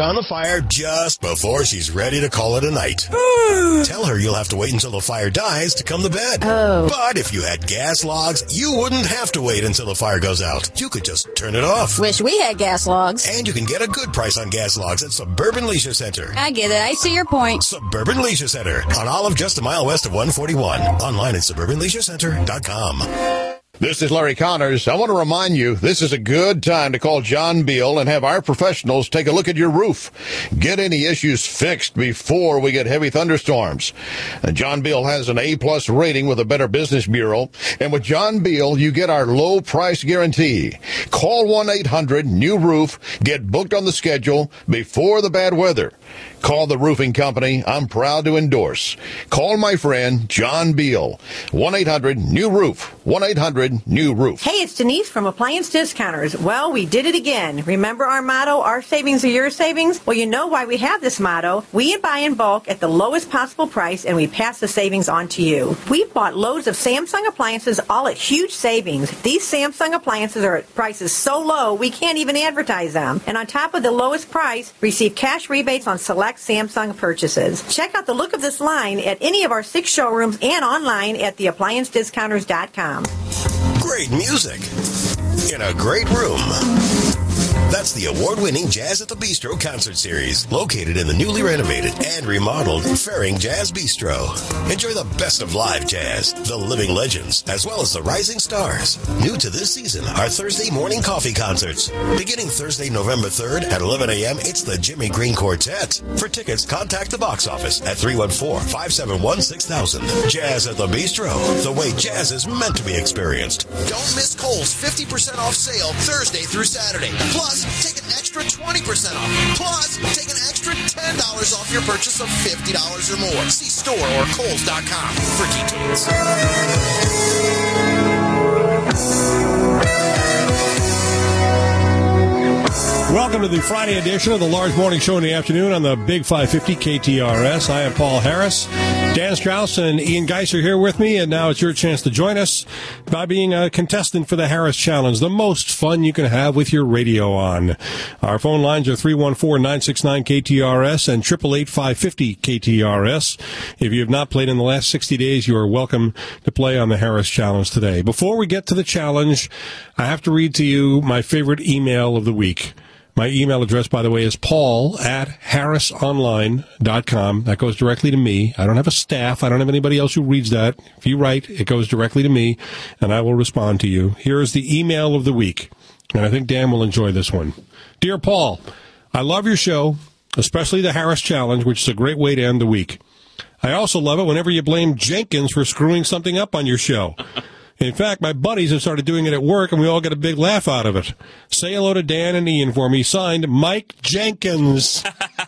on the fire just before she's ready to call it a night. Tell her you'll have to wait until the fire dies to come to bed. Oh. But if you had gas logs, you wouldn't have to wait until the fire goes out. You could just turn it off. Wish we had gas logs. And you can get a good price on gas logs at Suburban Leisure Center. I get it. I see your point. Suburban Leisure Center on Olive, just a mile west of 141. Online at suburbanleisurecenter.com. This is Larry Connors. I want to remind you, this is a good time to call John Beal and have our professionals take a look at your roof. Get any issues fixed before we get heavy thunderstorms. John Beal has an A-plus rating with the Better Business Bureau. And with John Beal, you get our low price guarantee. Call 1-800-NEW-ROOF. Get booked on the schedule before the bad weather. Call the roofing company I'm proud to endorse. Call my friend John Beal. 1-800-NEW-ROOF. 1-800-NEW-ROOF. Hey, it's Denise from Appliance Discounters. Well, we did it again. Remember our motto, our savings are your savings? Well, you know why we have this motto. We buy in bulk at the lowest possible price, and we pass the savings on to you. We've bought loads of Samsung appliances, all at huge savings. These Samsung appliances are at prices so low, we can't even advertise them. And on top of the lowest price, receive cash rebates on select Samsung purchases. Check out the look of this line at any of our 6 showrooms and online at theappliancediscounters.com. Great music in a great room. That's the award-winning Jazz at the Bistro concert series, located in the newly renovated and remodeled Faring Jazz Bistro. Enjoy the best of live jazz, the living legends, as well as the rising stars. New to this season are Thursday morning coffee concerts. Beginning Thursday, November 3rd at 11 a.m., it's the Jimmy Green Quartet. For tickets, contact the box office at 314-571-6000. Jazz at the Bistro, the way jazz is meant to be experienced. Don't miss Kohl's 50% off sale Thursday through Saturday. Plus, take an extra 20% off. Plus, take an extra $10 off your purchase of $50 or more. See store or Kohl's.com for details. Welcome to the Friday edition of the Large Morning Show in the afternoon on the Big 550 KTRS. I am Paul Harris. Dan Strauss and Ian Geis are here with me, and now it's your chance to join us by being a contestant for the Harris Challenge, the most fun you can have with your radio on. Our phone lines are 314-969-KTRS and 888-550-KTRS. If you have not played in the last 60 days, you are welcome to play on the Harris Challenge today. Before we get to the challenge, I have to read to you my favorite email of the week. My email address, by the way, is paul@harrisonline.com. That goes directly to me. I don't have a staff. I don't have anybody else who reads that. If you write, it goes directly to me, and I will respond to you. Here is the email of the week, and I think Dan will enjoy this one. Dear Paul, I love your show, especially the Harris Challenge, which is a great way to end the week. I also love it whenever you blame Jenkins for screwing something up on your show. In fact, my buddies have started doing it at work, and we all get a big laugh out of it. Say hello to Dan and Ian for me. Signed, Mike Jenkins.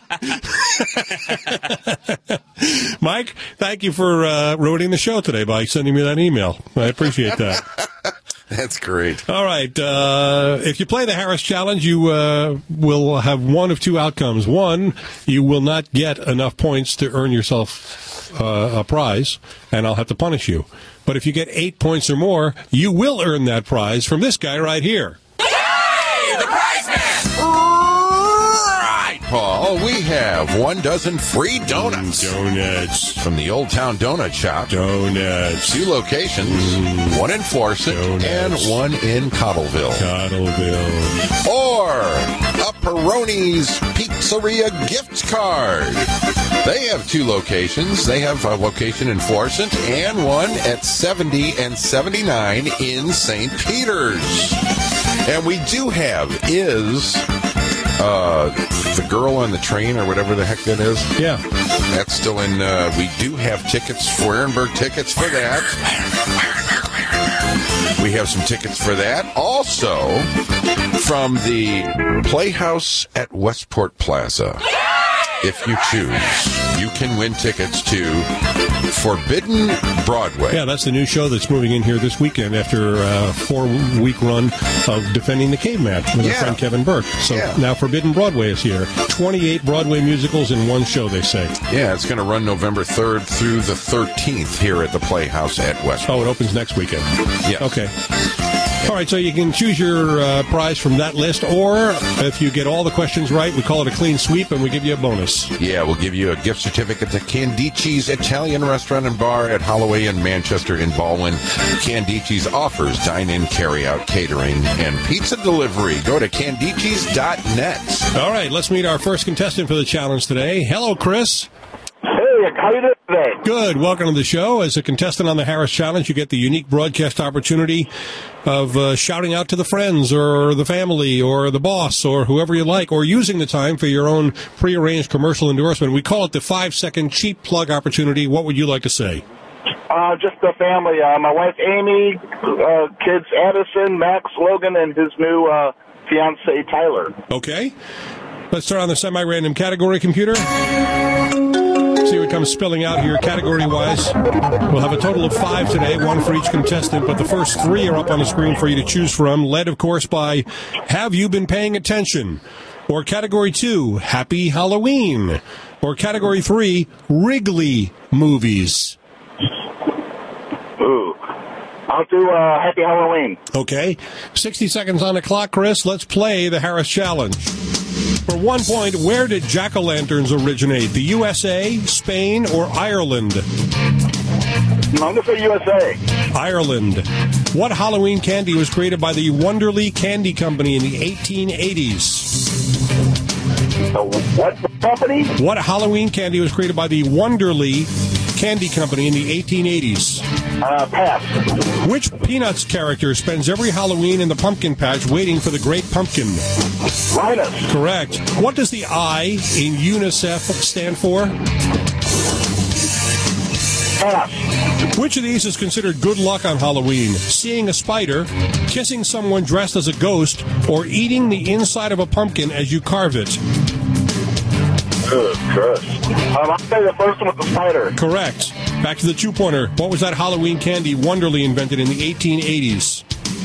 Mike, thank you for ruining the show today by sending me that email. I appreciate that. That's great. All right. If you play the Harris Challenge, you will have one of two outcomes. One, you will not get enough points to earn yourself a prize, and I'll have to punish you. But if you get 8 points or more, you will earn that prize from this guy right here. Hey, the prize man! Right, Paul, we have 1 dozen free donuts. Donuts. From the Old Town Donut Shop. Donuts. 2 locations, 1 in Florissant and 1 in Cottleville. Or a Peroni's Pizzeria gift card. They have 2 locations. They have a location in Florissant and one at 70 and 79 in St. Peters. And we do have the Girl on the Train or whatever the heck that is. Yeah. That's still in, we do have tickets, Ehrenberg tickets for that. We have some tickets for that. Also, from the Playhouse at Westport Plaza. If you choose, you can win tickets to Forbidden Broadway. Yeah, that's the new show that's moving in here this weekend after a 4-week run of Defending the Caveman with our friend Kevin Burke. So now Forbidden Broadway is here. 28 Broadway musicals in one show, they say. Yeah, it's going to run November 3rd through the 13th here at the Playhouse at Westport. Oh, it opens next weekend. Yes. Okay. All All right, so you can choose your prize from that list, or if you get all the questions right, we call it a clean sweep, and we give you a bonus. Yeah, we'll give you a gift certificate to Candici's Italian Restaurant and Bar at Holloway and Manchester in Baldwin. Candici's offers dine-in, carry-out, catering, and pizza delivery. Go to candicis.net. All right, let's meet our first contestant for the challenge today. Hello, Chris. Hey, how you doing today? Good. Welcome to the show. As a contestant on the Harris Challenge, you get the unique broadcast opportunity of shouting out to the friends or the family or the boss or whoever you like, or using the time for your own prearranged commercial endorsement. We call it the 5-second cheap plug opportunity. What would you like to say? Just the family. My wife, Amy, kids, Addison, Max, Logan, and his new fiance, Tyler. Okay. Let's start on the semi-random category computer. See what comes spilling out here category-wise. We'll have a total of 5 today, 1 for each contestant, but the first 3 are up on the screen for you to choose from, led, of course, by Have You Been Paying Attention? Or category 2, Happy Halloween. Or category 3, Wrigley Movies. Ooh. I'll do Happy Halloween. Okay. 60 seconds on the clock, Chris. Let's play the Harris Challenge. For 1 point, where did jack-o'-lanterns originate? The USA, Spain, or Ireland? I'm going to say USA. Ireland. What Halloween candy was created by the Wonderly Candy Company in the 1880s? What company? What Halloween candy was created by the Wonderly Candy Company in the 1880s? Pass. Which Peanuts character spends every Halloween in the pumpkin patch waiting for the great pumpkin? Linus. Correct. What does the I in UNICEF stand for? Pass. Which of these is considered good luck on Halloween? Seeing a spider, kissing someone dressed as a ghost, or eating the inside of a pumpkin as you carve it? Good, Chris. I'll say the first one with the spider. Correct. Back to the 2-pointer. What was that Halloween candy Wonderly invented in the 1880s?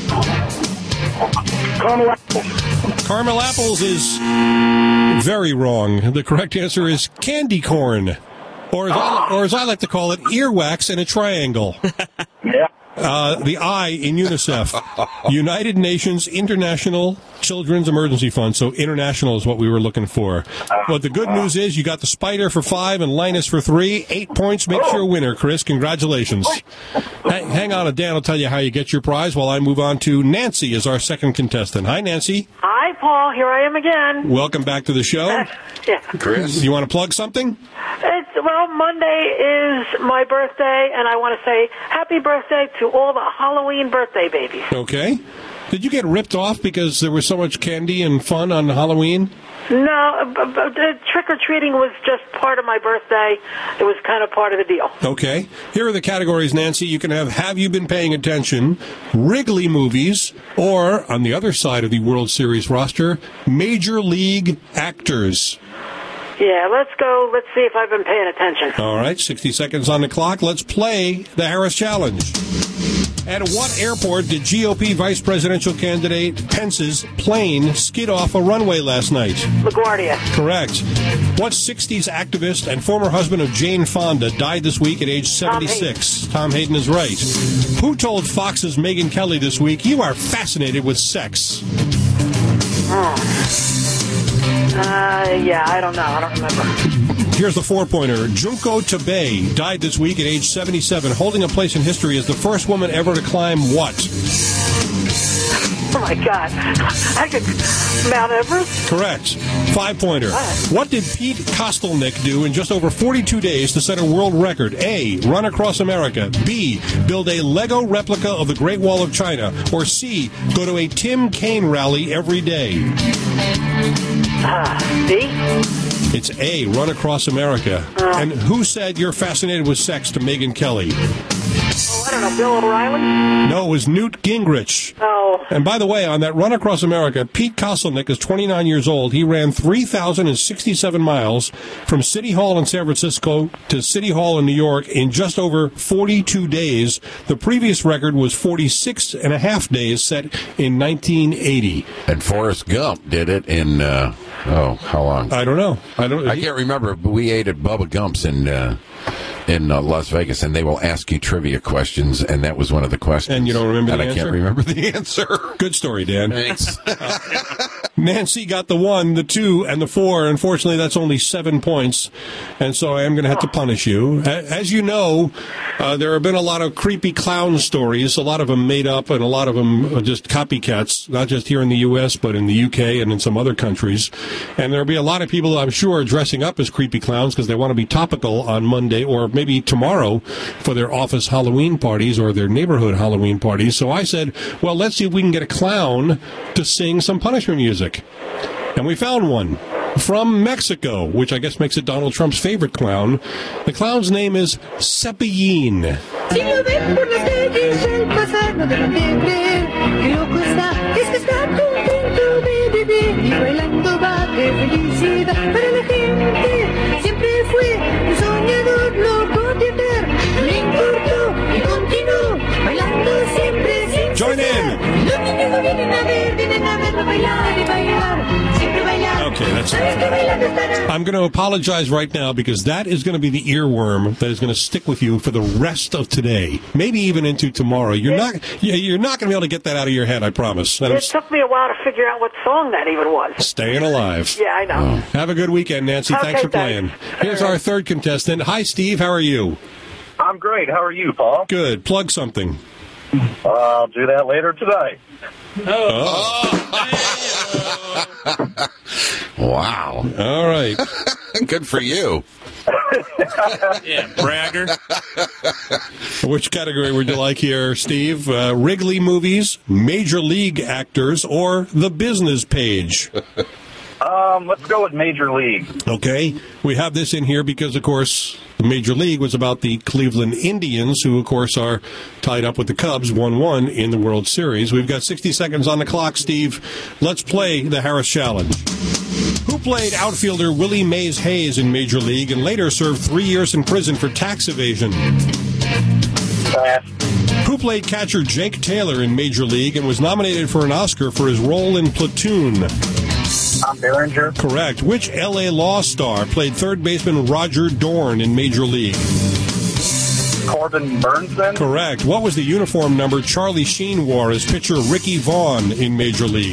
Caramel apples. Caramel apples is very wrong. The correct answer is candy corn. Or as I like to call it, earwax in a triangle. Yeah. The I in UNICEF, United Nations International Children's Emergency Fund. So international is what we were looking for. But the good news is you got the spider for 5 and Linus for 3. 8 points makes you a winner, Chris. Congratulations. Hang on, and Dan will tell you how you get your prize while I move on to Nancy as our second contestant. Hi, Nancy. Hi, Paul. Here I am again. Welcome back to the show. Yeah. Chris? You want to plug something? Well, Monday is my birthday, and I want to say happy birthday to all the Halloween birthday babies. Okay. Did you get ripped off because there was so much candy and fun on Halloween? No, the trick-or-treating was just part of my birthday. It was kind of part of the deal. Okay. Here are the categories, Nancy. You can have You Been Paying Attention, Wrigley Movies, or, on the other side of the World Series roster, Major League Actors. Yeah, let's go. Let's see if I've been paying attention. All right, 60 seconds on the clock. Let's play the Harris Challenge. At what airport did GOP vice presidential candidate Pence's plane skid off a runway last night? LaGuardia. Correct. What 60s activist and former husband of Jane Fonda died this week at age 76? Tom Hayden is right. Who told Fox's Megyn Kelly this week, "You are fascinated with sex"? Yeah, I don't know. I don't remember. Here's the 4-pointer. Junko Tabei died this week at age 77, holding a place in history as the first woman ever to climb what? Oh, my God. Mount Everest? Correct. 5-pointer. What did Pete Kostelnick do in just over 42 days to set a world record? A, run across America. B, build a Lego replica of the Great Wall of China. Or C, go to a Tim Kaine rally every day. D? It's A, run across America. And who said you're fascinated with sex to Megyn Kelly? Oh, I don't know. Bill O'Reilly? No, it was Newt Gingrich. Oh. And by the way, on that run across America, Pete Kostelnick is 29 years old. He ran 3,067 miles from City Hall in San Francisco to City Hall in New York in just over 42 days. The previous record was 46 and a half days, set in 1980. And Forrest Gump did it in, how long? I don't know. I can't remember, but we ate at Bubba Gump's in in Las Vegas, and they will ask you trivia questions, and that was one of the questions. And you don't remember the and answer? I can't remember the answer. Good story, Dan. Thanks. Nancy got the 1, the 2, and the 4. Unfortunately, that's only 7 points, and so I am going to have to punish you. As you know, there have been a lot of creepy clown stories, a lot of them made up, and a lot of them are just copycats, not just here in the U.S., but in the U.K. and in some other countries. And there'll be a lot of people, I'm sure, dressing up as creepy clowns because they want to be topical on Monday or maybe tomorrow for their office Halloween parties or their neighborhood Halloween parties. So I said, well, let's see if we can get a clown to sing some punishment music. And we found one from Mexico, which I guess makes it Donald Trump's favorite clown. The clown's name is Cepillín. Join in. Okay, that's enough. I'm going to apologize right now because that is going to be the earworm that is going to stick with you for the rest of today, maybe even into tomorrow. You're not going to be able to get that out of your head, I promise. It took me a while to figure out what song that even was. Staying alive. Yeah, I know. Have a good weekend, Nancy. Okay, thanks for playing. Here's our third contestant. Hi, Steve. How are you? I'm great. How are you, Paul? Good. Plug something. I'll do that later today. Wow. All right. Good for you. Yeah, bragger. Which category would you like here, Steve? Wrigley movies, Major League actors, or the business page? Let's go with Major League. Okay. We have this in here because, of course, the Major League was about the Cleveland Indians, who, of course, are tied up with the Cubs 1-1 in the World Series. We've got 60 seconds on the clock, Steve. Let's play the Harris Challenge. Who played outfielder Willie Mays Hayes in Major League and later served 3 years in prison for tax evasion? Who played catcher Jake Taylor in Major League and was nominated for an Oscar for his role in Platoon? Tom Berenger. Correct. Which L.A. Law star played third baseman Roger Dorn in Major League? Corbin Burnson. Correct. What was the uniform number Charlie Sheen wore as pitcher Ricky Vaughn in Major League?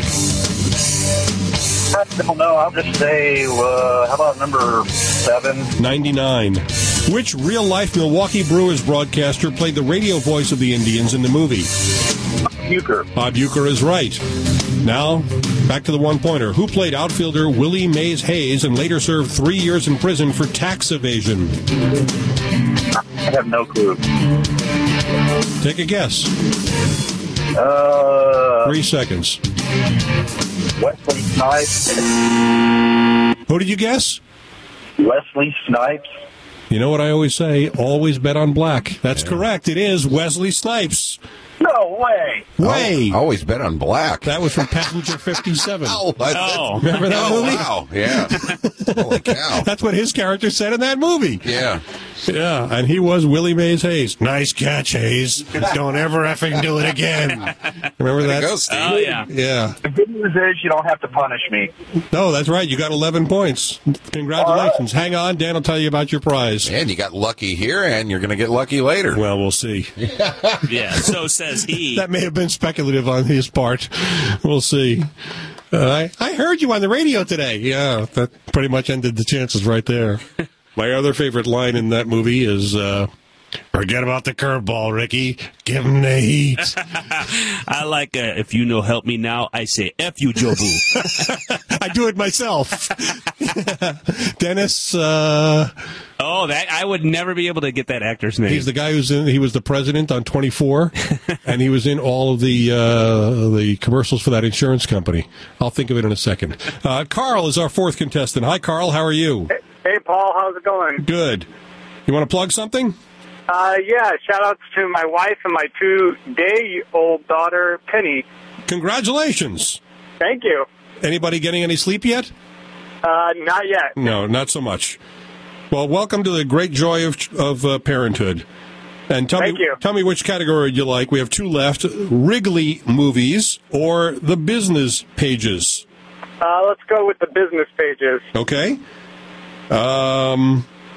I don't know. I'll just say, how about number 7? 99. Which real-life Milwaukee Brewers broadcaster played the radio voice of the Indians in the movie? Bucher. Bob Uecker is right. Now, back to the one-pointer. Who played outfielder Willie Mays Hayes and later served 3 years in prison for tax evasion? I have no clue. Take a guess. 3 seconds. Wesley Snipes. Who did you guess? Wesley Snipes. You know what I always say? Always bet on black. That's correct. It is Wesley Snipes. No way. Way. Always bet on black. That was from Passenger 57. Oh, remember that movie? Wow. Yeah. Holy cow. That's what his character said in that movie. Yeah. Yeah, and he was Willie Mays Hayes. Nice catch, Hayes. Don't ever effing do it again. Remember that? Go, Steve. Oh, yeah. Yeah. The good news is you don't have to punish me. No, that's right. You got 11 points. Congratulations. Hang on. Dan will tell you about your prize. And you got lucky here, and you're going to get lucky later. Well, we'll see. Yeah, so says he. That may have been speculative on his part. We'll see. I heard you on the radio today. Yeah, that pretty much ended the chances right there. My other favorite line in that movie is, forget about the curveball, Ricky. Give him the heat. I like, if you know help me now, I say F you, Jobu. I do it myself. Dennis, Oh, that I would never be able to get that actor's name. he's the guy he was the president on 24, and he was in all of the commercials for that insurance company. I'll think of it in a second. Carl is our fourth contestant. Hi, Carl. How are you? Hey, Paul. How's it going? Good. You want to plug something? Yeah. Shout outs to my wife and my 2-day-old daughter, Penny. Congratulations. Thank you. Anybody getting any sleep yet? Not yet. No, not so much. Well, welcome to the great joy of parenthood. And tell me which category you like. We have 2 left: Wrigley movies or the business pages. Let's go with the business pages. Okay.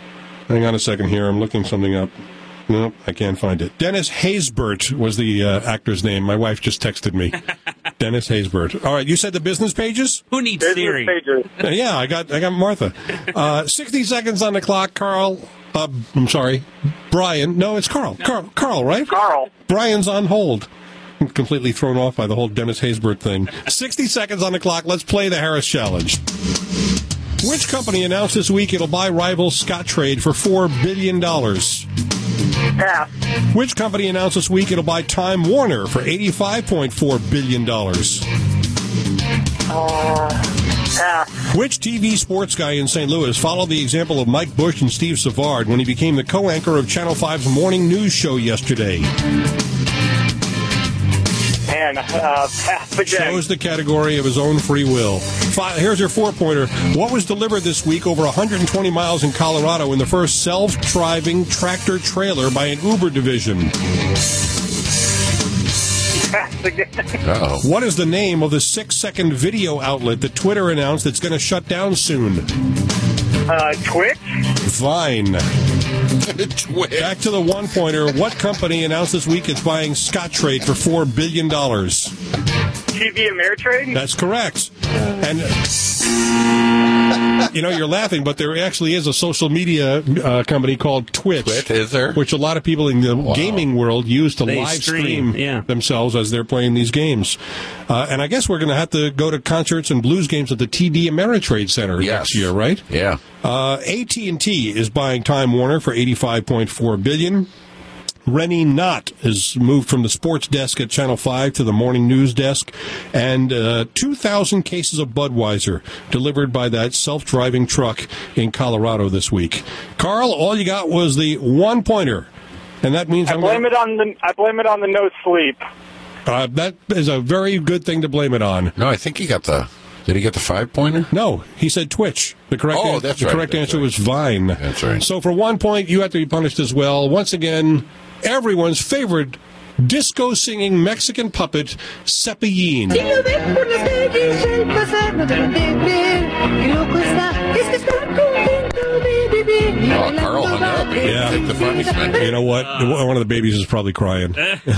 Hang on a second here. I'm looking something up. Nope, I can't find it. Dennis Haysbert was the actor's name. My wife just texted me. Dennis Haysbert. All right, you said the business pages? Who needs Siri? Yeah, I got Martha. 60 seconds on the clock, Carl. I'm sorry, Brian. No, it's Carl. Carl, right? Carl. Brian's on hold. I'm completely thrown off by the whole Dennis Haysbert thing. 60 seconds on the clock. Let's play the Harris Challenge. Which company announced this week it'll buy rival Scottrade for $4 billion? Pass. Which company announced this week it'll buy Time Warner for $85.4 billion? Pass. Which TV sports guy in St. Louis followed the example of Mike Bush and Steve Savard when he became the co-anchor of Channel 5's morning news show yesterday? And pass again. Chose the category of his own free will. Here's your 4-pointer. What was delivered this week over 120 miles in Colorado in the first self-driving tractor trailer by an Uber division? Pass again. Uh-oh. What is the name of the 6-second video outlet that Twitter announced it's going to shut down soon? Twitch. Vine. Twitch. Back to the 1-pointer. What company announced this week it's buying Scottrade for $4 billion? TV Ameritrade. That's correct. And, you're laughing, but there actually is a social media company called Twitch. Twitch, is there? Which a lot of people in the gaming world use to They live stream, stream themselves as they're playing these games. And I guess we're going to have to go to concerts and blues games at the TD Ameritrade Center next year, right? Yeah. AT&T is buying Time Warner for $85.4 billion. Rennie Knott is moved from the sports desk at Channel 5 to the morning news desk. And 2,000 cases of Budweiser delivered by that self-driving truck in Colorado this week. Carl, all you got was the 1-pointer. And that means I blame it on the no sleep. That is a very good thing to blame it on. No, I think he got the... Did he get the 5-pointer? No, he said Twitch. The correct answer was Vine. That's right. So for 1 point, you have to be punished as well. Once again, everyone's favorite disco singing Mexican puppet, Cepillín. Oh, Carl hung up. He didn't take the punishment. You know what? One of the babies is probably crying.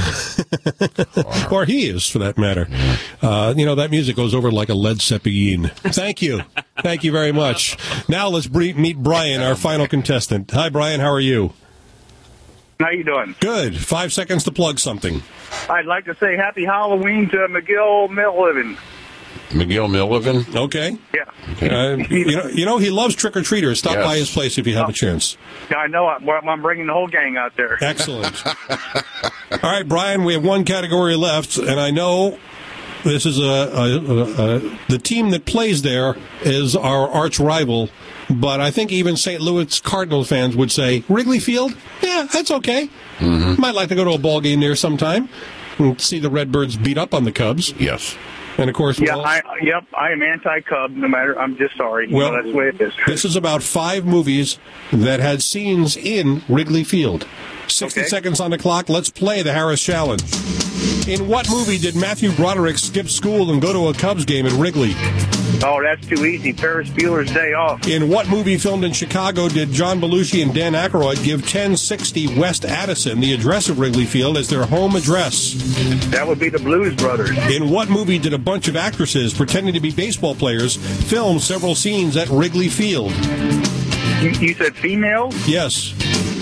Or he is, for that matter. That music goes over like a Led Zeppelin. Thank you. Thank you very much. Now let's meet Brian, our final contestant. Hi, Brian. How are you? How you doing? Good. 5 seconds to plug something. I'd like to say Happy Halloween to McGill Millivin. McGill Millivin? Okay. Yeah. Okay. He loves trick-or-treaters. Stop by his place if you have a chance. Yeah, I know. I'm bringing the whole gang out there. Excellent. All right, Brian, we have one category left, and I know this is the team that plays there is our arch rival, but I think even St. Louis Cardinal fans would say, Wrigley Field? Yeah, that's okay. Mm-hmm. Might like to go to a ball game there sometime and see the Redbirds beat up on the Cubs. Yes. And, of course, I am anti-Cub, no matter, I'm just sorry. Well, that's the way it is. This is about 5 movies that had scenes in Wrigley Field. 60 seconds on the clock. Let's play the Harris Challenge. In what movie did Matthew Broderick skip school and go to a Cubs game at Wrigley? Oh, that's too easy. Ferris Bueller's Day Off. In what movie filmed in Chicago did John Belushi and Dan Aykroyd give 1060 West Addison, the address of Wrigley Field, as their home address? That would be the Blues Brothers. In what movie did a bunch of actresses pretending to be baseball players film several scenes at Wrigley Field? You said females? Yes.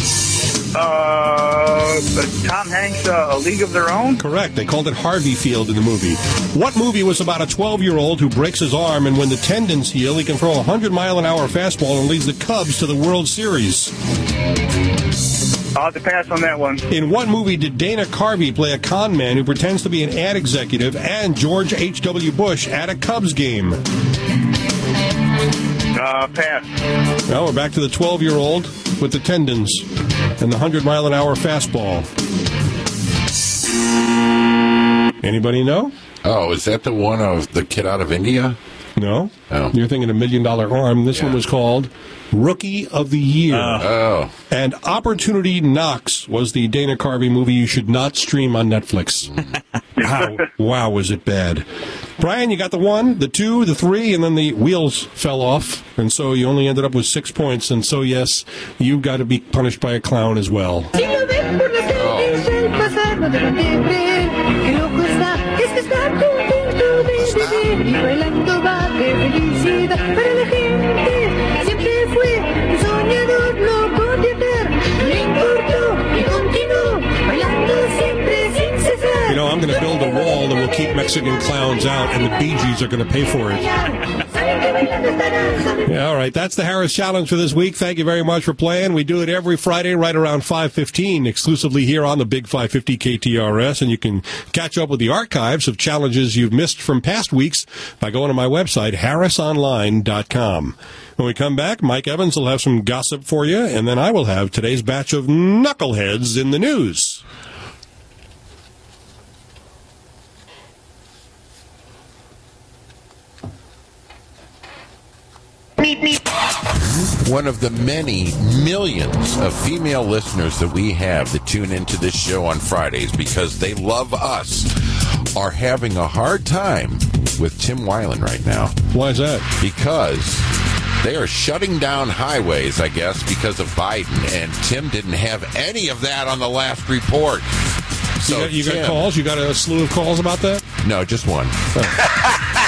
Tom Hanks, A League of Their Own? Correct. They called it Harvey Field in the movie. What movie was about a 12-year-old who breaks his arm, and when the tendons heal, he can throw a 100-mile-an-hour fastball and leads the Cubs to the World Series? I'll have to pass on that one. In what movie did Dana Carvey play a con man who pretends to be an ad executive and George H.W. Bush at a Cubs game? Pass. Well, we're back to the 12-year-old with the tendons and the 100-mile-an-hour fastball. Anybody know? Oh, is that the one of the kid out of India? No. Oh. You're thinking $1 Million Arm. This one was called Rookie of the Year. Oh. And Opportunity Knocks was the Dana Carvey movie you should not stream on Netflix. Wow, was it bad. Brian, you got the 1, the 2, the 3, and then the wheels fell off, and so you only ended up with 6 points. And so, yes, you got to be punished by a clown as well. You know, I'm going to build a wall that will keep Mexican clowns out, and the Bee Gees are going to pay for it. Yeah, all right, that's the Harris Challenge for this week. Thank you very much for playing. We do it every Friday right around 5:15, exclusively here on the Big 550 KTRS, and you can catch up with the archives of challenges you've missed from past weeks by going to my website, harrisonline.com. When we come back, Mike Evans will have some gossip for you, and then I will have today's batch of knuckleheads in the news. One of the many millions of female listeners that we have that tune into this show on Fridays because they love us are having a hard time with Tim Weiland right now. Why is that? Because they are shutting down highways, I guess, because of Biden, and Tim didn't have any of that on the last report. So you got calls? You got a slew of calls about that? No, just one. Oh.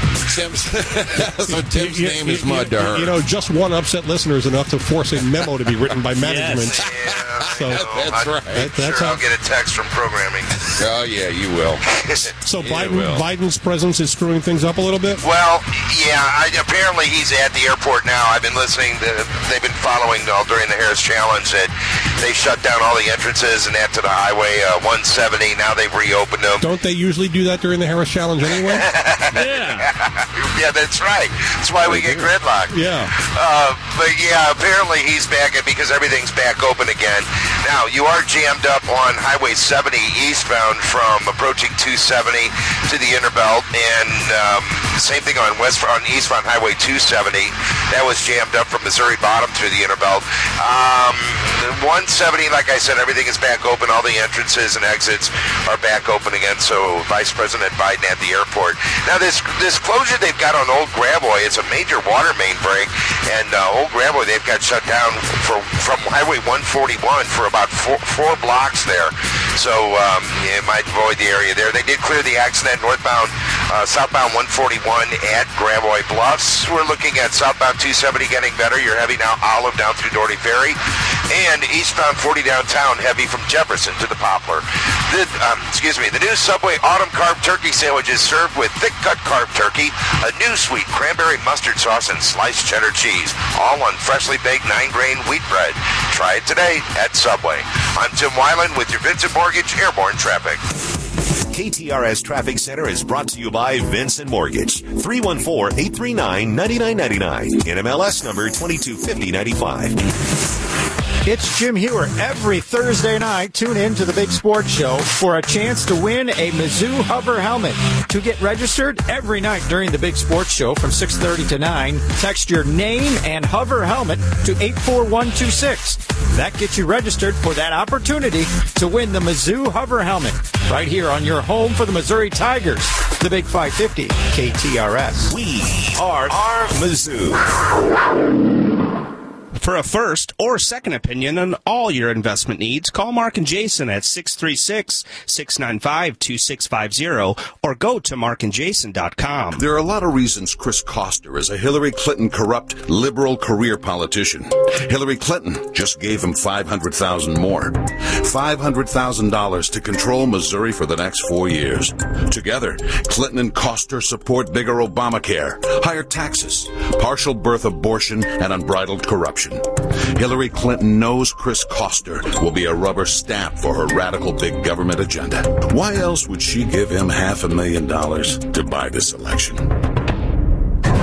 Tim's name is mud to her. You know, just one upset listener is enough to force a memo to be written by management. Yeah, so that's right. That's I'll get a text from programming. Oh, yeah, you will. So Biden's presence is screwing things up a little bit? Well, yeah, apparently he's at the airport now. I've been listening. They've been following during the Harris Challenge that they shut down all the entrances and that to the highway 170. Now they've reopened them. Don't they usually do that during the Harris Challenge anyway? Yeah, that's right. That's why we get gridlock. Yeah. But yeah, apparently he's back because everything's back open again. Now, you are jammed up on Highway 70 eastbound from approaching 270 to the Interbelt, and same thing on eastbound Highway 270. That was jammed up from Missouri Bottom through the Interbelt. 170, like I said, everything is back open. All the entrances and exits are back open again. So Vice President Biden at the airport. Now, this closure they've got on Old Graboy, it's a major water main break, and Old Graboy they've got shut down from Highway 141 for about four blocks there. So it might avoid the area there. They did clear the accident southbound 141 at Graboy Bluffs. We're looking at southbound 270 getting better. You're heavy now Olive down through Doherty Ferry, and eastbound 40 downtown heavy from Jefferson to the Poplar. The new Subway autumn carved turkey sandwich is served with thick cut carved turkey, a new sweet cranberry mustard sauce, and sliced cheddar cheese, all on freshly baked 9-grain wheat bread. Try it today at Subway. I'm Tim Weiland with your Vincent Mortgage Airborne Traffic. KTRS Traffic Center is brought to you by Vincent Mortgage. 314-839-9999. NMLS number 225095. It's Jim Hewer. Every Thursday night, tune in to the Big Sports Show for a chance to win a Mizzou Hover helmet. To get registered every night during the Big Sports Show from 6:30 to 9, text your name and Hover helmet to 84126. That gets you registered for that opportunity to win the Mizzou Hover helmet right here on your home for the Missouri Tigers, the Big 550 KTRS. We are Mizzou. For a first or second opinion on all your investment needs, call Mark and Jason at 636-695-2650 or go to markandjason.com. There are a lot of reasons Chris Koster is a Hillary Clinton corrupt liberal career politician. Hillary Clinton just gave him $500,000 more. $500,000 to control Missouri for the next 4 years. Together, Clinton and Koster support bigger Obamacare, higher taxes, partial birth abortion, and unbridled corruption. Hillary Clinton knows Chris Koster will be a rubber stamp for her radical big government agenda. Why else would she give him $500,000 to buy this election?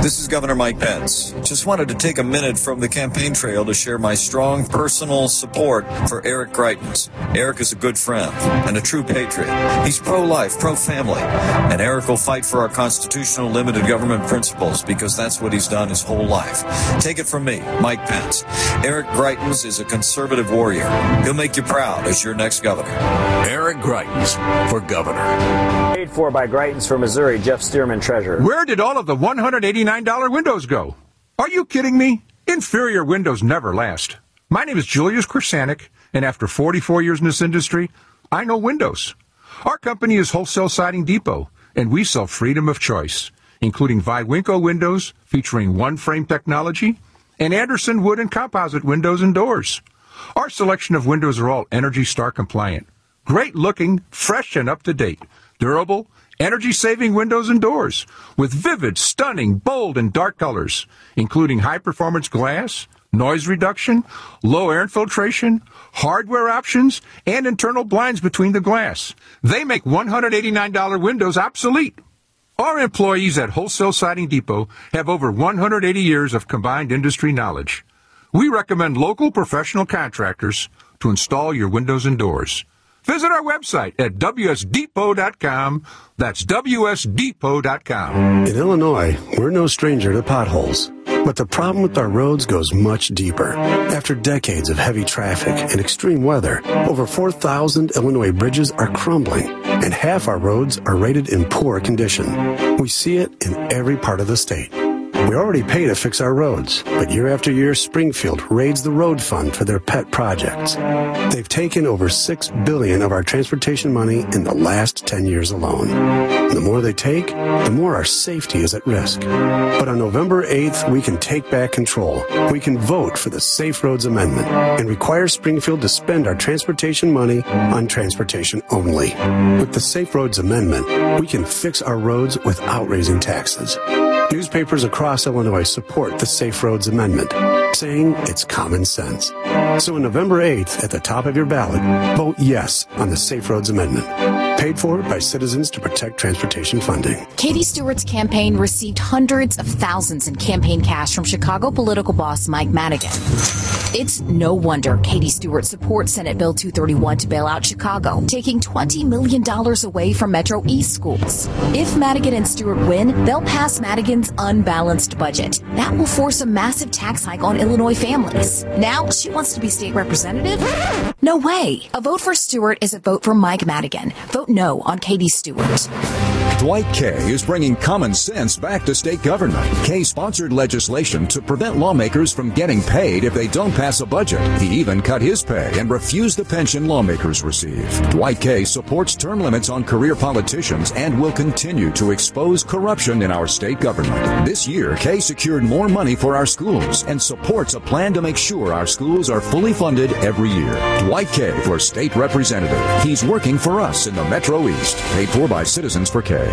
This is Governor Mike Pence. Just wanted to take a minute from the campaign trail to share my strong personal support for Eric Greitens. Eric is a good friend and a true patriot. He's pro-life, pro-family, and Eric will fight for our constitutional limited government principles because that's what he's done his whole life. Take it from me, Mike Pence. Eric Greitens is a conservative warrior. He'll make you proud as your next governor. Eric Greitens for governor. Paid for by Greitens for Missouri, Jeff Stearman, treasurer. Where did all of the $189 windows go? Are you kidding me? Inferior windows never last. My name is Julius Korsanik, and after 44 years in this industry, I know windows. Our company is Wholesale Siding Depot, and we sell freedom of choice, including Viwinco windows featuring one-frame technology and Anderson wood and composite windows and doors. Our selection of windows are all Energy Star compliant, great looking, fresh and up to date, durable, energy-saving windows and doors with vivid, stunning, bold, and dark colors, including high-performance glass, noise reduction, low air infiltration, hardware options, and internal blinds between the glass. They make $189 windows obsolete. Our employees at Wholesale Siding Depot have over 180 years of combined industry knowledge. We recommend local professional contractors to install your windows and doors. Visit our website at wsdepot.com. That's wsdepot.com. In Illinois, we're no stranger to potholes. But the problem with our roads goes much deeper. After decades of heavy traffic and extreme weather, over 4,000 Illinois bridges are crumbling, and half our roads are rated in poor condition. We see it in every part of the state. We already pay to fix our roads, but year after year, Springfield raids the road fund for their pet projects. They've taken over $6 billion of our transportation money in the last 10 years alone. The more they take, the more our safety is at risk. But on November 8th, we can take back control. We can vote for the Safe Roads Amendment and require Springfield to spend our transportation money on transportation only. With the Safe Roads Amendment, we can fix our roads without raising taxes. Newspapers across Illinois support the Safe Roads Amendment, saying it's common sense. So on November 8th, at the top of your ballot, vote yes on the Safe Roads Amendment. Paid for by Citizens to Protect Transportation Funding. Katie Stewart's campaign received hundreds of thousands in campaign cash from Chicago political boss Mike Madigan. It's no wonder Katie Stewart supports Senate Bill 231 to bail out Chicago, taking $20 million away from Metro East schools. If Madigan and Stewart win, they'll pass Madigan's unbalanced budget. That will force a massive tax hike on Illinois families. Now she wants to be state representative? No way. A vote for Stewart is a vote for Mike Madigan. Vote no on Katie Stewart. Dwight Kaye is bringing common sense back to state government. Kaye sponsored legislation to prevent lawmakers from getting paid if they don't pass a budget. He even cut his pay and refused the pension lawmakers receive. Dwight Kaye supports term limits on career politicians and will continue to expose corruption in our state government. This year, Kaye secured more money for our schools and supports a plan to make sure our schools are fully funded every year. Dwight Kaye for state representative. He's working for us in the Metro East. Paid for by Citizens for Kaye.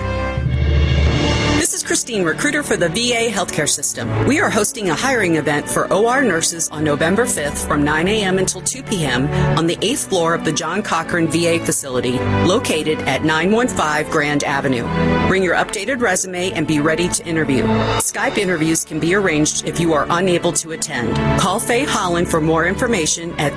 This is Christine, recruiter for the VA healthcare system. We are hosting a hiring event for OR nurses on November 5th from 9 a.m. until 2 p.m. on the 8th floor of the John Cochran VA facility located at 915 Grand Avenue. Bring your updated resume and be ready to interview. Skype interviews can be arranged if you are unable to attend. Call Faye Holland for more information at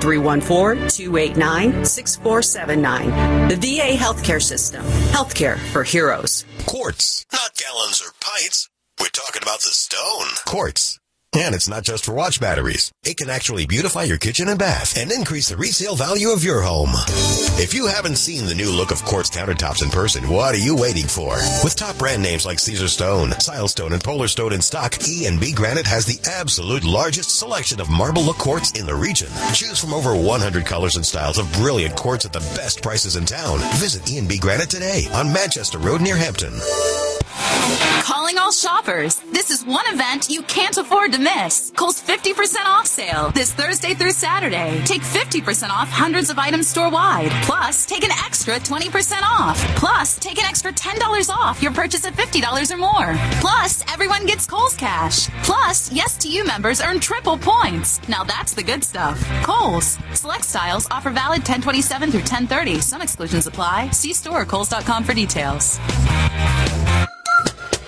314-289-6479. The VA healthcare system. Healthcare for heroes. Quartz, not gallons or pints. We're talking about the stone. Quartz. And it's not just for watch batteries. It can actually beautify your kitchen and bath and increase the resale value of your home. If you haven't seen the new look of quartz countertops in person, what are you waiting for? With top brand names like Caesar Stone, Silestone, and Polar Stone in stock, E&B Granite has the absolute largest selection of marble look quartz in the region. Choose from over 100 colors and styles of brilliant quartz at the best prices in town. Visit E&B Granite today on Manchester Road near Hampton. Calling all shoppers. This is one event you can't afford to miss. Kohl's 50% off sale this Thursday through Saturday. Take 50% off hundreds of items store-wide. Plus, take an extra 20% off. Plus, take an extra $10 off your purchase of $50 or more. Plus, everyone gets Kohl's Cash. Plus, Yes to You members earn triple points. Now that's the good stuff. Kohl's. Select styles offer valid 10/27 through 10/30. Some exclusions apply. See store or Kohls.com for details.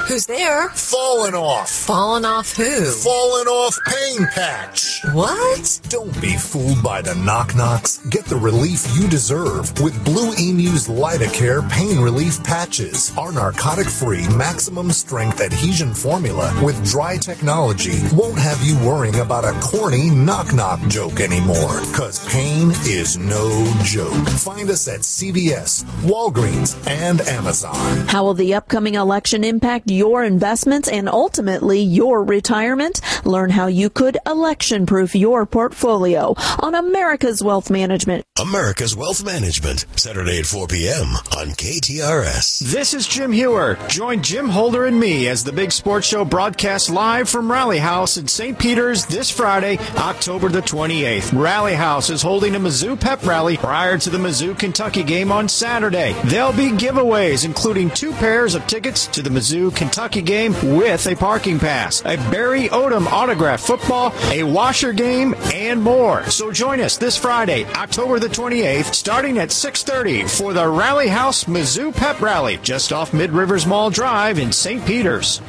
Who's there? Fallen off. Fallen off who? Fallen off pain patch. What? Don't be fooled by the knock-knocks. Get the relief you deserve with Blue Emu's Lidocare pain relief patches. Our narcotic-free, maximum-strength adhesion formula with dry technology won't have you worrying about a corny knock-knock joke anymore. Because pain is no joke. Find us at CVS, Walgreens, and Amazon. How will the upcoming election impact your investments and ultimately your retirement? Learn how you could election-proof your portfolio on America's Wealth Management. America's Wealth Management, Saturday at 4 p.m. on KTRS. This is Jim Hewer. Join Jim Holder and me as the Big Sports Show broadcasts live from Rally House in St. Peter's this Friday, October the 28th. Rally House is holding a Mizzou pep rally prior to the Mizzou-Kentucky game on Saturday. There'll be giveaways, including 2 pairs of tickets to the Mizzou-Kentucky game with a parking pass, a Barry Odom autographed football, a washer game, and more. So join us this Friday, October the 28th, starting at 6:30 for the Rally House Mizzou Pep Rally, just off Mid-Rivers Mall Drive in St. Peters.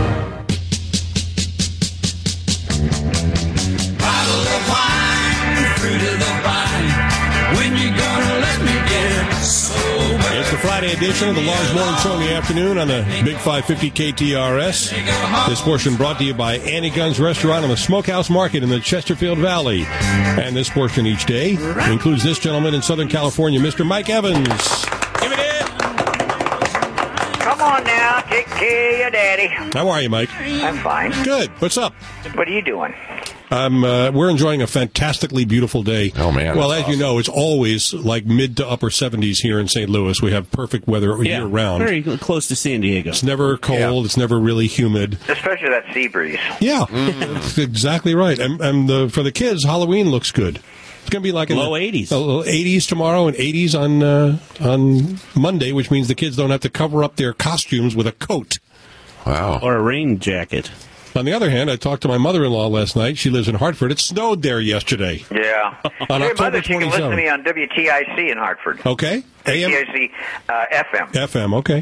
Bottle of wine, fruit of the vine, when you gonna let me get sober? It's the Friday edition of the Lars Morning Show in the afternoon on the Big 550 KTRS. This portion brought to you by Annie Gunn's Restaurant on the Smokehouse Market in the Chesterfield Valley. And this portion each day includes this gentleman in Southern California, Mr. Mike Evans. Give it in. Come on now, take care of your daddy. How are you, Mike? I'm fine. Good. What's up? What are you doing? We're enjoying a fantastically beautiful day. Oh, man. Well, as you know, it's always like mid to upper 70s here in St. Louis. We have perfect weather year round. Very close to San Diego. It's never cold. It's never really humid. Especially that sea breeze. Yeah, that's exactly right. And for the kids, Halloween looks good. It's going to be like low 80s. 80s tomorrow and 80s on Monday, which means the kids don't have to cover up their costumes with a coat. Wow. Or a rain jacket. On the other hand, I talked to my mother-in-law last night. She lives in Hartford. It snowed there yesterday. Yeah. On Your October mother, she can listen 27th. to me on WTIC in Hartford. Okay. WTIC FM. FM, okay.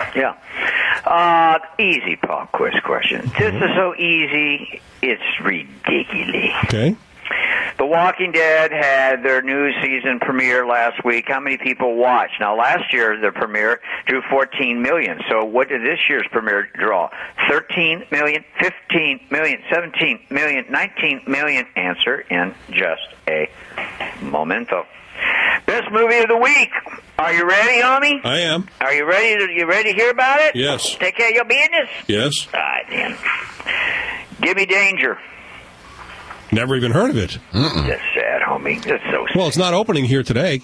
Yeah. Easy pop quiz question. This is so easy, it's ridiculous. Okay. The Walking Dead had their new season premiere last week. How many people watched? Now, last year, the premiere drew 14 million. So what did this year's premiere draw? 13 million, 15 million, 17 million, 19 million. Answer in just a momento. Best movie of the week. Are you ready, homie? I am. Are you ready to hear about it? Yes. Take care of your business? Yes. All right, then. Give me Danger. Never even heard of it. That's sad, homie. That's so sad. Well, it's not opening here today.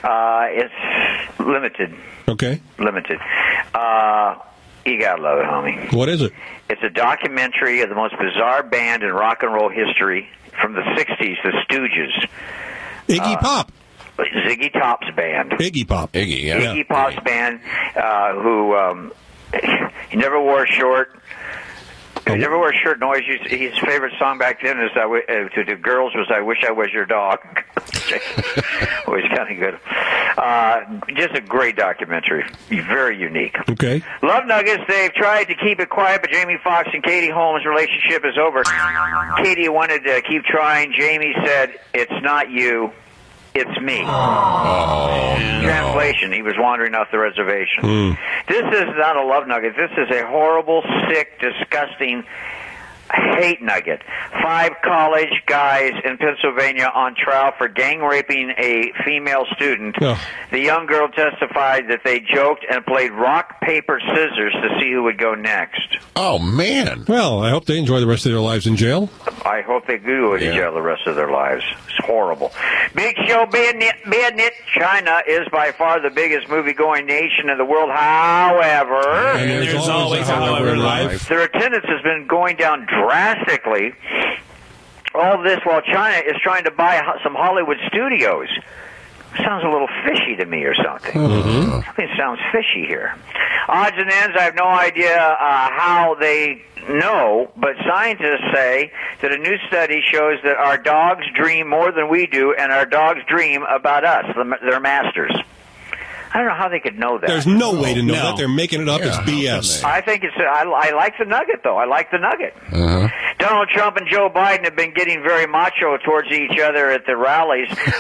It's limited. Okay. Limited. You gotta love it, homie. What is it? It's a documentary of the most bizarre band in rock and roll history from the 60s, the Stooges. Iggy Pop. Ziggy Top's band. Iggy Pop. Iggy, yeah. Iggy Pop's band, who he never wore a short. He never wore a shirt. No, his favorite song back then is to the girls was "I Wish I Was Your Dog." Always kind of good. Just a great documentary. Very unique. Okay. Love Nuggets. They've tried to keep it quiet, but Jamie Foxx and Katie Holmes' relationship is over. Katie wanted to keep trying. Jamie said, "It's not you. It's me." Translation, he was wandering off the reservation. This is not a love nugget. This is a horrible, sick, disgusting hate nugget. 5 college guys in Pennsylvania on trial for gang raping a female student. The young girl testified that they joked and played rock, paper, scissors to see who would go next. Oh, man. Well, I hope they enjoy the rest of their lives in jail. I hope they do go to jail the rest of their lives. It's horrible. Big show business. China is by far the biggest movie-going nation in the world. However, and there's always however in life. Their attendance has been going down drastically. All this while China is trying to buy some Hollywood studios. Sounds a little fishy to me or something. It sounds fishy here. Odds and ends, I have no idea how they know, but scientists say that a new study shows that our dogs dream more than we do, and our dogs dream about us, their masters. I don't know how they could know that. There's no way to know that. They're making it up. It's BS. I think it's. I like the nugget, though. I like the nugget. Donald Trump and Joe Biden have been getting very macho towards each other at the rallies, and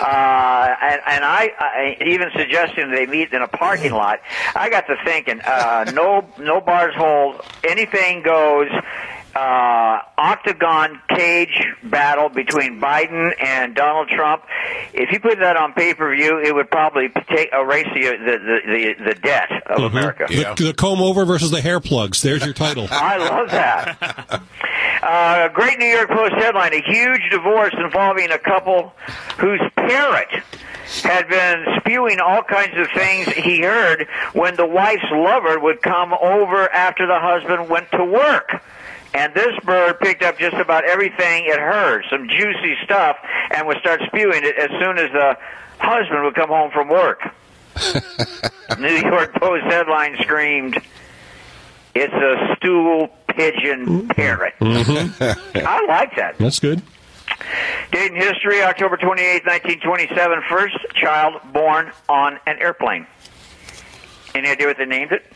I even suggesting they meet in a parking lot. I got to thinking, no bars hold, anything goes. Octagon cage battle between Biden and Donald Trump. If you put that on pay-per-view, it would probably erase the debt of America. The comb over versus the hair plugs. There's your title. I love that. Great New York Post headline: a huge divorce involving a couple whose parrot had been spewing all kinds of things he heard when the wife's lover would come over after the husband went to work. And this bird picked up just about everything it heard, some juicy stuff, and would start spewing it as soon as the husband would come home from work. New York Post headline screamed, "It's a stool pigeon parrot." I like that. That's good. Date in history, October 28, 1927, first child born on an airplane. Any idea what they named it?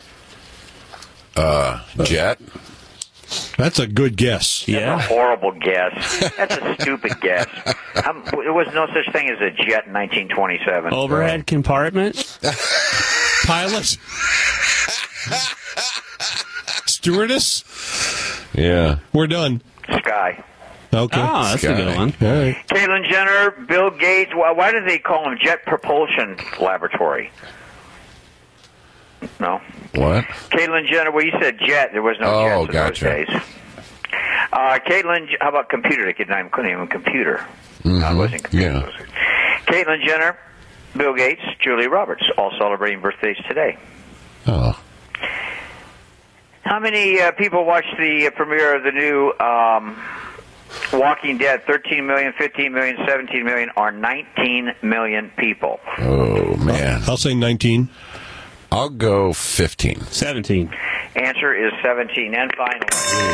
Jet. That's a good guess. That's a horrible guess. That's a stupid guess. There was no such thing as a jet in 1927. Overhead compartment? Pilot? Stewardess? Yeah. We're done. Sky. Okay. Oh, that's a good one. All right. Caitlyn Jenner, Bill Gates. Why do they call him Jet Propulsion Laboratory? No. What? Caitlyn Jenner, well, you said jet. There was no jets in those days. Caitlyn, how about computer? They couldn't even computer. No, it wasn't computer. Yeah. Caitlyn Jenner, Bill Gates, Julia Roberts, all celebrating birthdays today. Oh. How many people watched the premiere of the new Walking Dead? 13 million, 15 million, 17 million, or 19 million people? Oh, man. I'll say 19. I'll go 15. 17. Answer is 17. And finally,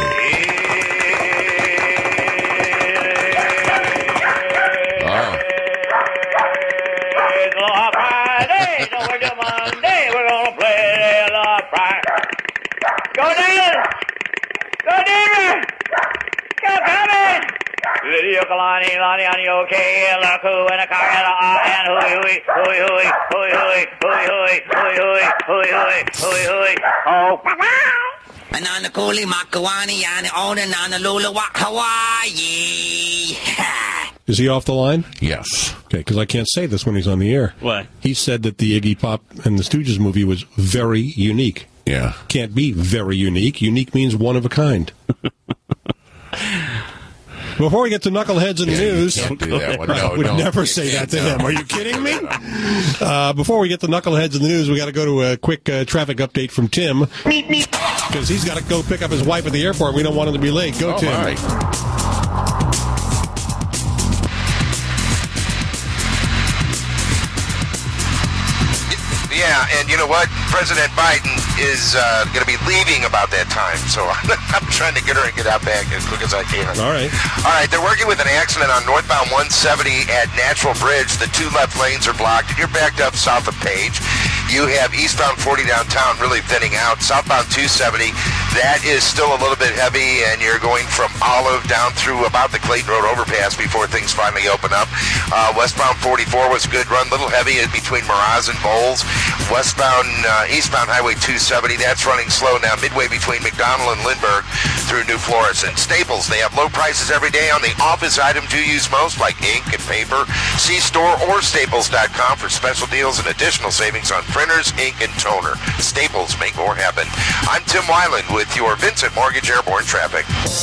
Aloha Friday, so we're doing Monday. We're going to play Aloha Friday. Go, David! Go, David! Go, Tommy! Video Kalani, Lani, Ani, okay, Laku, and a Kagala, and hui, hui, hui, hui, hui, hui, hui, hui, hui, hui, hui, hui, oh, Anana Kuli, Makawani, and Ona Nana Lula, Hawaii. Is he off the line? Yes. Okay, because I can't say this when he's on the air. What? He said that the Iggy Pop and the Stooges movie was very unique. Yeah. Can't be very unique. Unique means one of a kind. Before we get to Knuckleheads in the News, Don't do that one. I would never say that to him. Are you kidding me? Before we get to Knuckleheads in the News, we got to go to a quick traffic update from Tim. Because he's got to go pick up his wife at the airport. We don't want him to be late. Go, Tim. All right. Yeah, and you know what? President Biden is going to be leaving about that time, so I'm trying to get her and get out back as quick as I can. All right. All right, they're working with an accident on northbound 170 at Natural Bridge. The two left lanes are blocked, and you're backed up south of Page. You have eastbound 40 downtown really thinning out. Southbound 270, that is still a little bit heavy, and you're going from Olive down through about the Clayton Road overpass before things finally open up. Westbound 44 was a good run, little heavy between Miraz and Bowles. Eastbound Highway 270, that's running slow now, midway between McDonald and Lindbergh through New Florissant. Staples, they have low prices every day on the office items you use most, like ink and paper. See store or staples.com for special deals and additional savings on printers, ink, and toner. Staples, make more happen. I'm Tim Weiland with your Vincent Mortgage Airborne Traffic.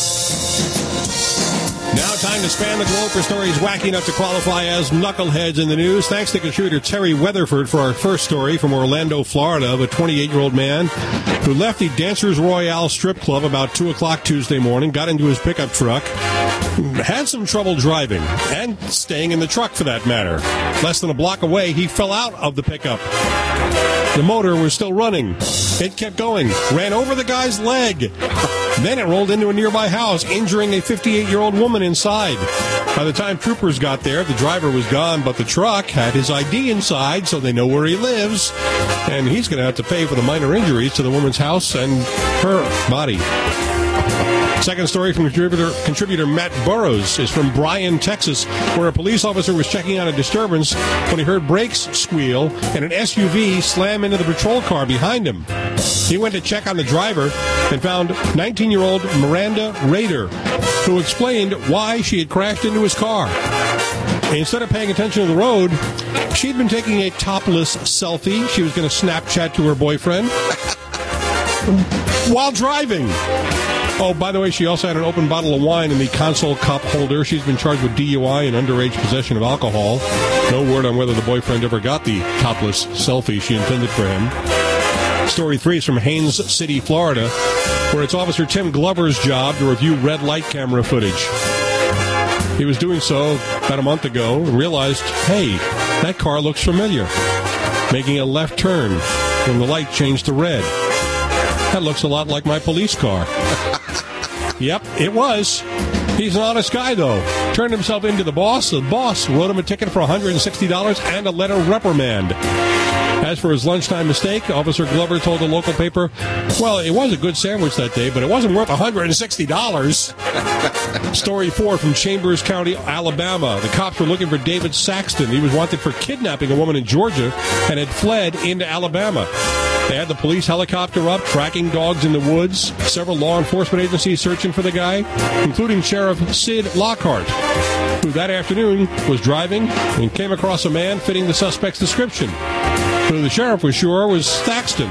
Now time to span the globe for stories wacky enough to qualify as Knuckleheads in the News. Thanks to contributor Terry Weatherford for our first story from Orlando, Florida, of a 28-year-old man who left the Dancers Royale strip club about 2 o'clock Tuesday morning, got into his pickup truck, had some trouble driving, and staying in the truck for that matter. Less than a block away, he fell out of the pickup. The motor was still running. It kept going, ran over the guy's leg. Then it rolled into a nearby house, injuring a 58-year-old woman inside. By the time troopers got there, the driver was gone, but the truck had his ID inside, so they know where he lives. And he's going to have to pay for the minor injuries to the woman's house and her body. Second story from contributor Matt Burrows is from Bryan, Texas, where a police officer was checking out a disturbance when he heard brakes squeal and an SUV slam into the patrol car behind him. He went to check on the driver and found 19-year-old Miranda Rader, who explained why she had crashed into his car. Instead of paying attention to the road, she'd been taking a topless selfie. She was going to Snapchat to her boyfriend while driving. Oh, by the way, she also had an open bottle of wine in the console cup holder. She's been charged with DUI and underage possession of alcohol. No word on whether the boyfriend ever got the topless selfie she intended for him. Story 3 is from Haines City, Florida, where it's Officer Tim Glover's job to review red light camera footage. He was doing so about a month ago and realized, hey, that car looks familiar. Making a left turn when the light changed to red. That looks a lot like my police car. Yep, it was. He's an honest guy, though. Turned himself into the boss. The boss wrote him a ticket for $160 and a letter of reprimand. As for his lunchtime mistake, Officer Glover told a local paper, well, it was a good sandwich that day, but it wasn't worth $160. Story 4 from Chambers County, Alabama. The cops were looking for David Saxton. He was wanted for kidnapping a woman in Georgia and had fled into Alabama. They had the police helicopter up, tracking dogs in the woods. Several law enforcement agencies searching for the guy, including Sheriff Sid Lockhart, who that afternoon was driving and came across a man fitting the suspect's description, who the sheriff was sure was Thaxton.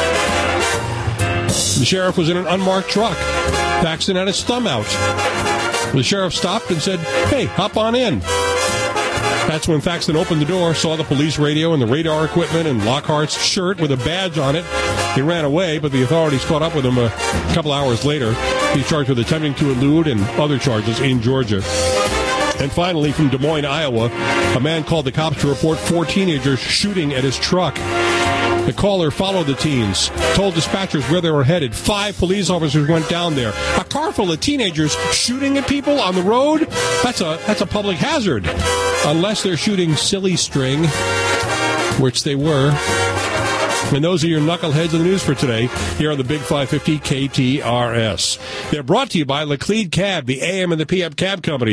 The sheriff was in an unmarked truck. Thaxton had his thumb out. The sheriff stopped and said, hey, hop on in. That's when Thaxton opened the door, saw the police radio and the radar equipment and Lockhart's shirt with a badge on it. He ran away, but the authorities caught up with him a couple hours later. He's charged with attempting to elude and other charges in Georgia. And finally, from Des Moines, Iowa, a man called the cops to report 4 teenagers shooting at his truck. The caller followed the teens, told dispatchers where they were headed. 5 police officers went down there. A car full of teenagers shooting at people on the road? That's a public hazard. Unless they're shooting silly string, which they were. And those are your knuckleheads of the news for today here on the Big 550 KTRS. They're brought to you by Laclede Cab, the AM and the PM Cab Company,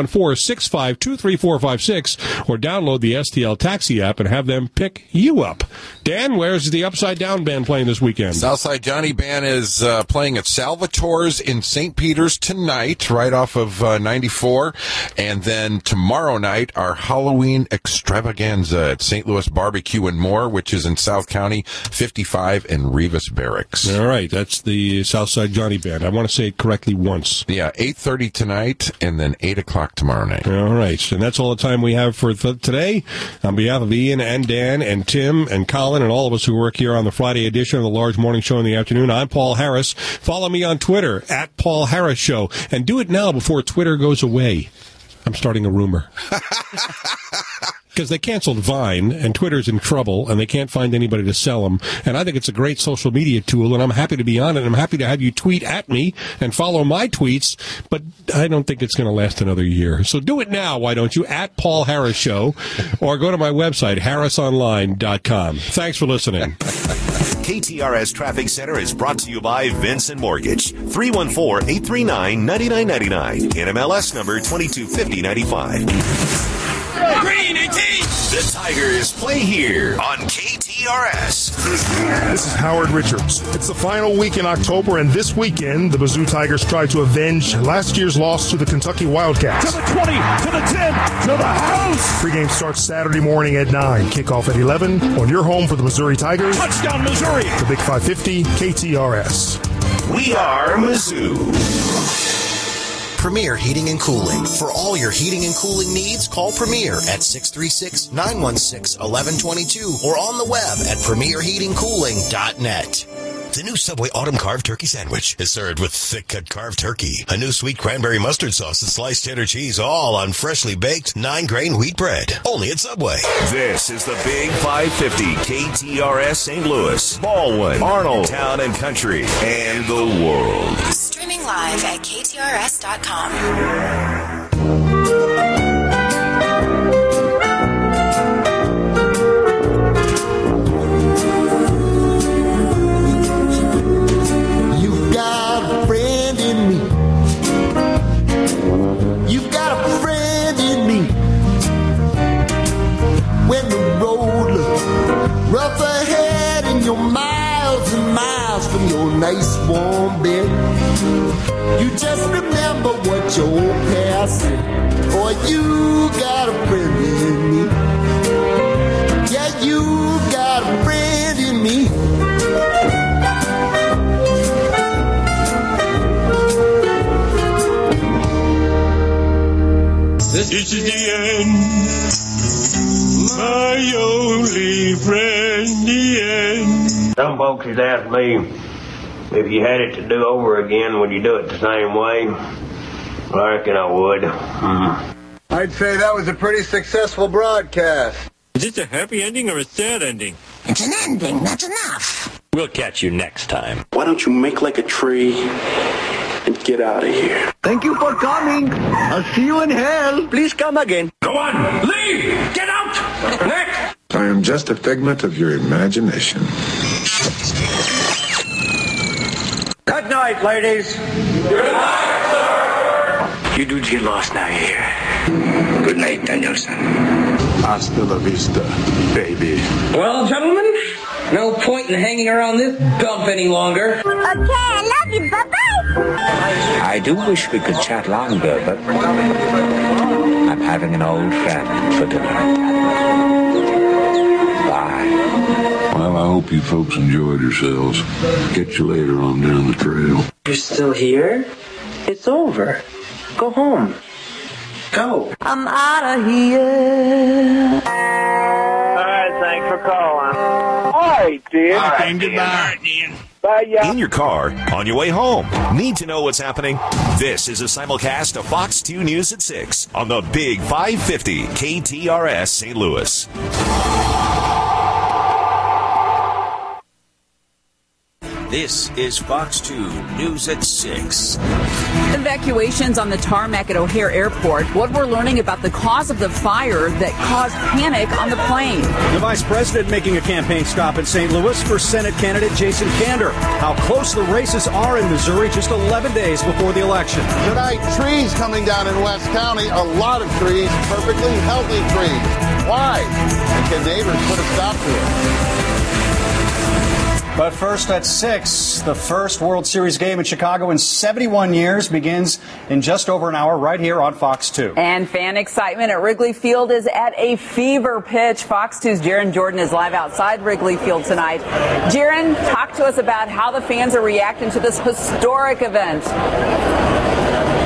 314-652-3456, or download the STL Taxi app and have them pick you up. Dan, where's the Upside Down Band playing this weekend? Southside Johnny Band is playing at Salvatore's in St. Peter's tonight, right off of 94. And then tomorrow night, our Halloween extravaganza at St. Louis Barbecue and More, which is in South County, 55 and Revis Barracks. All right, that's the Southside Johnny Band. I want to say it correctly once. Yeah, 8:30 tonight and then 8 o'clock tomorrow night. All right, and that's all the time we have for today. On behalf of Ian and Dan and Tim and Colin and all of us who work here on the Friday edition of the Large Morning Show in the afternoon, I'm Paul Harris. Follow me on Twitter, at Paul Harris Show. And do it now before Twitter goes away. I'm starting a rumor. Because they canceled Vine, and Twitter's in trouble, and they can't find anybody to sell them. And I think it's a great social media tool, and I'm happy to be on it. I'm happy to have you tweet at me and follow my tweets, but I don't think it's going to last another year. So do it now, why don't you, at Paul Harris Show, or go to my website, harrisonline.com. Thanks for listening. KTRS Traffic Center is brought to you by Vincent Mortgage, 314-839-9999, NMLS number 225095. Green 18! The Tigers play here on KTRS. This is Howard Richards. It's the final week in October, and this weekend, the Mizzou Tigers try to avenge last year's loss to the Kentucky Wildcats. To the 20, to the 10, to the house! Pregame starts Saturday morning at 9. Kickoff at 11 on your home for the Missouri Tigers. Touchdown, Missouri! The Big 550 KTRS. We are Mizzou. Premier Heating and Cooling. For all your heating and cooling needs, call Premier at 636-916-1122 or on the web at premierheatingcooling.net. The new Subway Autumn Carved Turkey Sandwich is served with thick-cut carved turkey, a new sweet cranberry mustard sauce, and sliced cheddar cheese, all on freshly baked 9-grain wheat bread. Only at Subway. This is the Big 550 KTRS St. Louis, Baldwin, Arnold, Town and Country, and the world. Streaming live at KTRS.com. from your nice warm bed. You just remember what your old past said. Boy, you got a friend in me. Yeah, you got a friend in me. This is the end, my only friend, the end. Some folks has asked me if you had it to do over again, would you do it the same way? Well, I reckon I would. I'd say that was a pretty successful broadcast. Is this a happy ending or a sad ending? It's an ending, that's enough. We'll catch you next time. Why don't you make like a tree and get out of here? Thank you for coming. I'll see you in hell. Please come again. Go on, leave! Get out! Next! I am just a figment of your imagination. Good night, ladies. Good night, sir! You dudes get lost now, you hear? Good night, Danielson. Hasta la vista, baby. Well, gentlemen, no point in hanging around this dump any longer. Okay, I love you. Bye-bye. I do wish we could chat longer, but I'm having an old friend for dinner. Bye. Well, I hope you folks enjoyed yourselves. Catch you later on down the trail. You're still here? It's over. Go home. Go. I'm out of here. All right, thanks for calling. All right, Dan. All right, goodbye. Bye, yeah. In your car, on your way home. Need to know what's happening? This is a simulcast of Fox 2 News at 6 on the Big 550 KTRS St. Louis. This is Fox 2 News at 6. Evacuations on the tarmac at O'Hare Airport. What we're learning about the cause of the fire that caused panic on the plane. The vice president making a campaign stop in St. Louis for Senate candidate Jason Kander. How close the races are in Missouri just 11 days before the election. Tonight, trees coming down in West County. A lot of trees, perfectly healthy trees. Why? And can neighbors put a stop to it? But first at 6, the first World Series game in Chicago in 71 years begins in just over an hour right here on Fox 2. And fan excitement at Wrigley Field is at a fever pitch. Fox 2's Jaron Jordan is live outside Wrigley Field tonight. Jaron, talk to us about how the fans are reacting to this historic event.